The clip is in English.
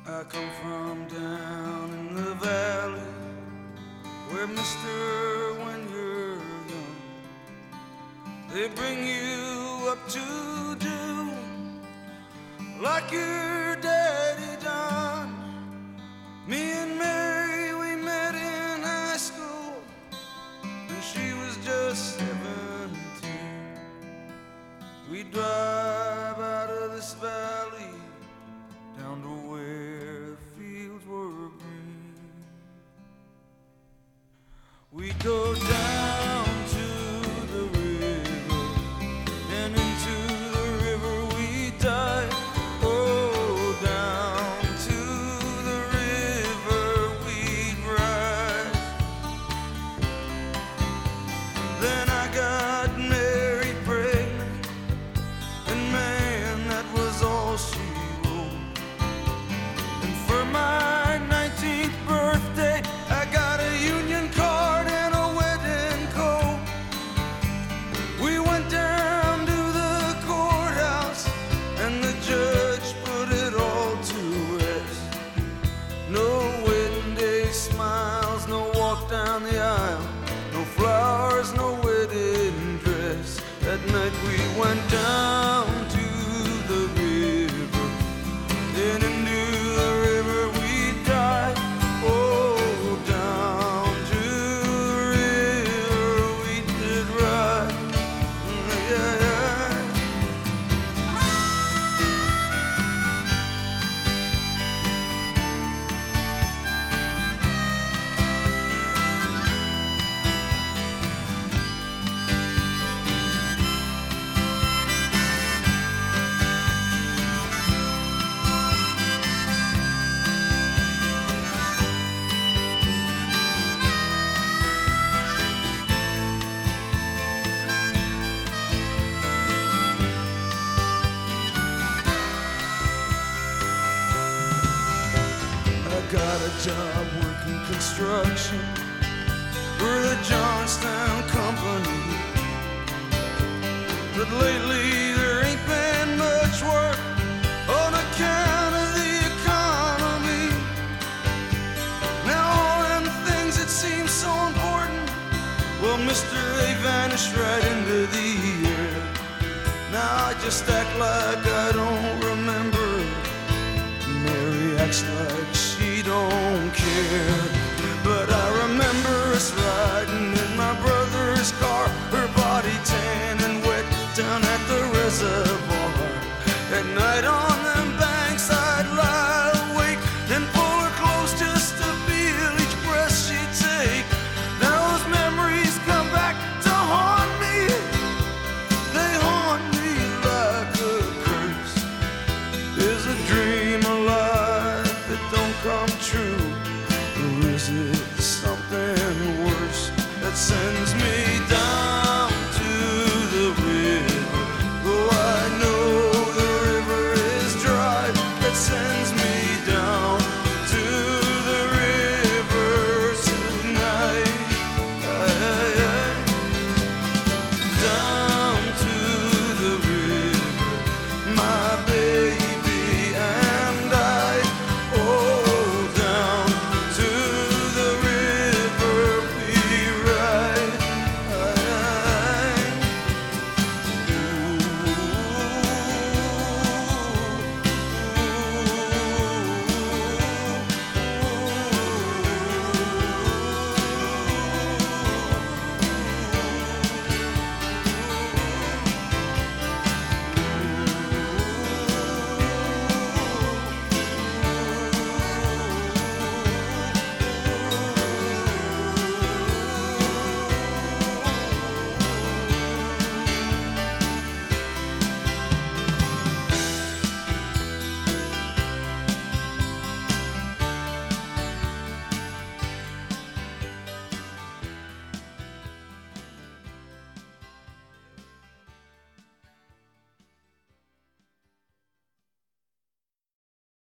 I come from down in the valley where, mister, when you're young, they bring you up to do like your daddy done. Me and Mary, we met in high school, and she was just 17. We drive out of this valley down to where fields were green. We go down to the river, and into the river we dive. Oh, down to the river we'd ride. Then I got Mary pregnant, and man, that was all she wrote. And for my 19th birthday, I got a union card and a wedding coat. We went down to the courthouse, and the judge put it all to rest. No wedding day smiles, no walk down the aisle, no flowers, no wedding dress. That night we went down to the river, then into the river we dive. Oh, down to the river we did ride. Yeah, yeah. I got a job working construction for the Johnstown Company, but lately there ain't been much work on account of the economy. Now all them things that seem so important, well, mister, they vanished right into the air. Now I just act like I don't remember. Mary acts like she don't care. But I remember us riding in my brother's car, her body tan and wet down at the reservoir. At night on them banks I'd lie awake and pull her close just to feel each breath she'd take. Now those memories come back to haunt me. They haunt me like a curse. There's a dream alive that don't come true.